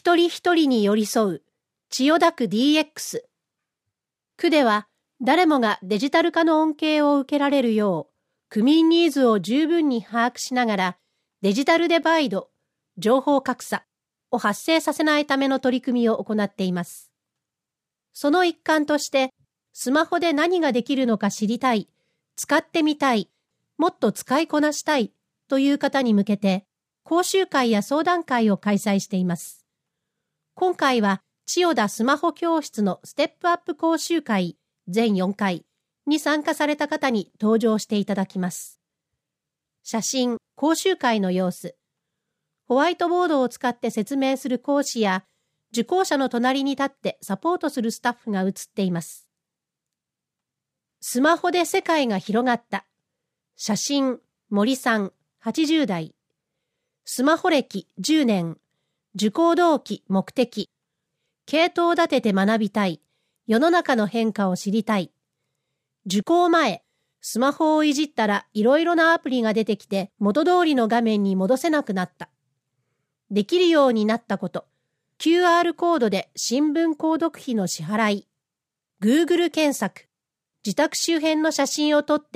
一人一人に寄り添う、千代田区 DX。区では、誰もがデジタル化の恩恵を受けられるよう、区民ニーズを十分に把握しながら、デジタルデバイド、情報格差を発生させないための取り組みを行っています。その一環として、スマホで何ができるのか知りたい、使ってみたい、もっと使いこなしたいという方に向けて、講習会や相談会を開催しています。今回は、千代田スマホ教室のステップアップ講習会全4回に参加された方に登場していただきます。写真、講習会の様子。ホワイトボードを使って説明する講師や、受講者の隣に立ってサポートするスタッフが写っています。スマホで世界が広がった。写真、森さん、80代。スマホ歴10年。受講動機、目的。系統立てて学びたい。世の中の変化を知りたい。受講前、スマホをいじったらいろいろなアプリが出てきて元通りの画面に戻せなくなった。できるようになったこと。QR コードで新聞購読費の支払い。Google 検索。自宅周辺の写真を撮って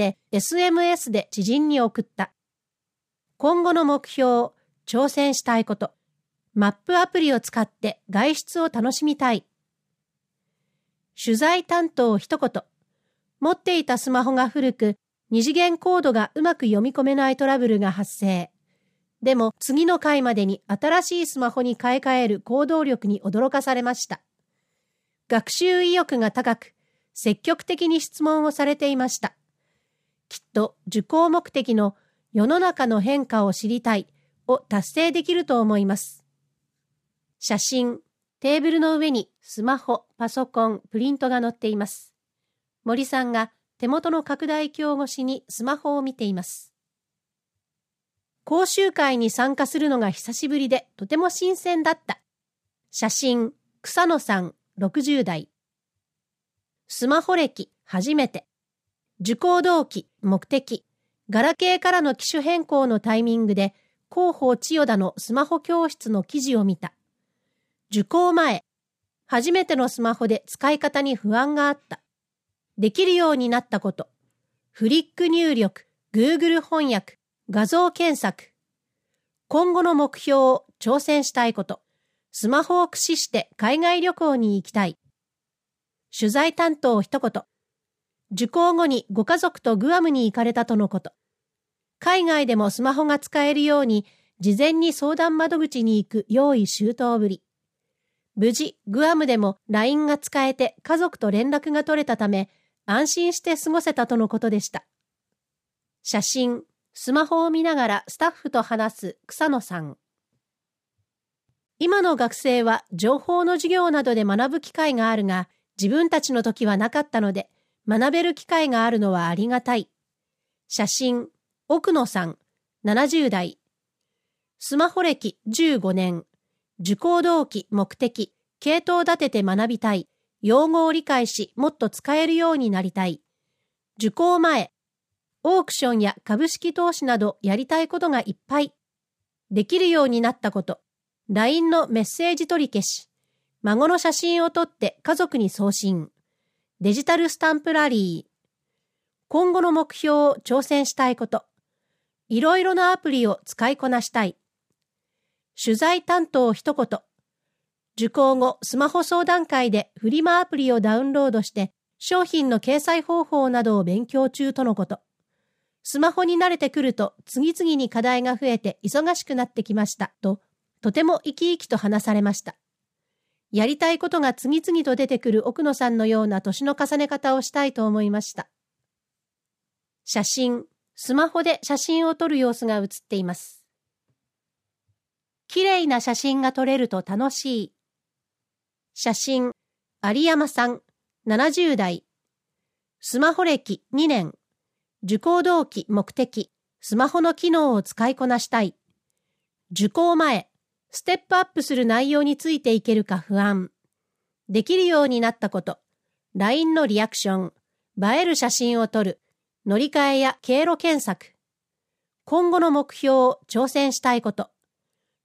SMS で知人に送った。今後の目標、挑戦したいこと。マップアプリを使って外出を楽しみたい。取材担当一言。持っていたスマホが古く、二次元コードがうまく読み込めないトラブルが発生。でも次の回までに新しいスマホに買い替える行動力に驚かされました。学習意欲が高く、積極的に質問をされていました。きっと受講目的の世の中の変化を知りたいを達成できると思います。写真、テーブルの上にスマホ、パソコン、プリントが載っています。森さんが手元の拡大鏡越しにスマホを見ています。講習会に参加するのが久しぶりでとても新鮮だった。写真、草野さん、60代。スマホ歴、初めて。受講動機、目的。ガラケーからの機種変更のタイミングで広報千代田のスマホ教室の記事を見た。受講前、初めてのスマホで使い方に不安があった。できるようになったこと。フリック入力、Google 翻訳、画像検索。今後の目標、挑戦したいこと。スマホを駆使して海外旅行に行きたい。取材担当一言。受講後にご家族とグアムに行かれたとのこと。海外でもスマホが使えるように、事前に相談窓口に行く用意周到ぶり。無事、グアムでも LINE が使えて家族と連絡が取れたため、安心して過ごせたとのことでした。写真、スマホを見ながらスタッフと話す草野さん。今の学生は情報の授業などで学ぶ機会があるが、自分たちの時はなかったので、学べる機会があるのはありがたい。写真、奥野さん、70代。スマホ歴15年。受講動機、目的、系統立てて学びたい。用語を理解し、もっと使えるようになりたい。受講前、オークションや株式投資などやりたいことがいっぱい。できるようになったこと。LINE のメッセージ取り消し。孫の写真を撮って家族に送信。デジタルスタンプラリー。今後の目標、挑戦したいこと。いろいろなアプリを使いこなしたい。取材担当一言。受講後、スマホ相談会でフリマアプリをダウンロードして、商品の掲載方法などを勉強中とのこと。スマホに慣れてくると、次々に課題が増えて忙しくなってきました、と、とても生き生きと話されました。やりたいことが次々と出てくる奥野さんのような年の重ね方をしたいと思いました。写真、スマホで写真を撮る様子が写っています。綺麗な写真が撮れると楽しい。写真、有山さん、70代。スマホ歴2年。受講動機、目的、スマホの機能を使いこなしたい。受講前、ステップアップする内容についていけるか不安。できるようになったこと。LINE のリアクション。映える写真を撮る。乗り換えや経路検索。今後の目標、挑戦したいこと。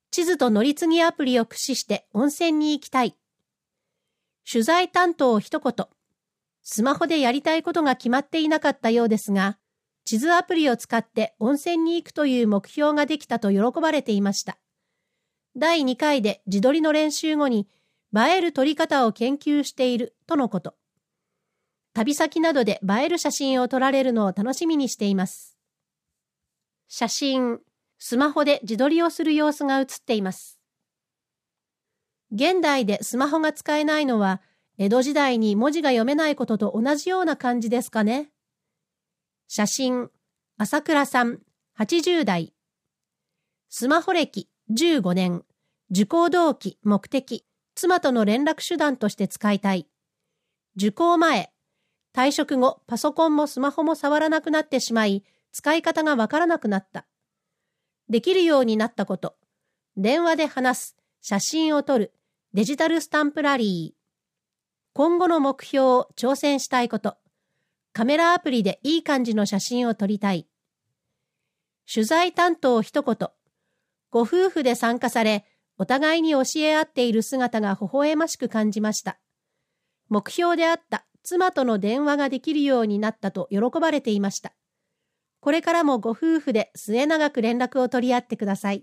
地図と乗り継ぎアプリを駆使して温泉に行きたい。取材担当一言。スマホでやりたいことが決まっていなかったようですが、地図アプリを使って温泉に行くという目標ができたと喜ばれていました。第2回で自撮りの練習後に映える撮り方を研究しているとのこと。旅先などで映える写真を撮られるのを楽しみにしています。写真、スマホで自撮りをする様子が写っています。現代でスマホが使えないのは、江戸時代に文字が読めないことと同じような感じですかね。写真、朝倉さん、80代。スマホ歴15年。受講動機、目的、妻との連絡手段として使いたい。受講前、退職後、パソコンもスマホも触らなくなってしまい、使い方がわからなくなった。できるようになったこと。電話で話す、写真を撮る、デジタルスタンプラリー。今後の目標、挑戦したいこと。カメラアプリでいい感じの写真を撮りたい。取材担当一言。ご夫婦で参加され、お互いに教え合っている姿が微笑ましく感じました。目標であった妻との電話ができるようになったと喜ばれていました。これからもご夫婦で末永く連絡を取り合ってください。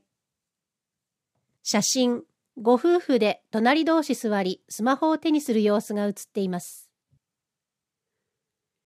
写真、ご夫婦で隣同士座り、スマホを手にする様子が写っています。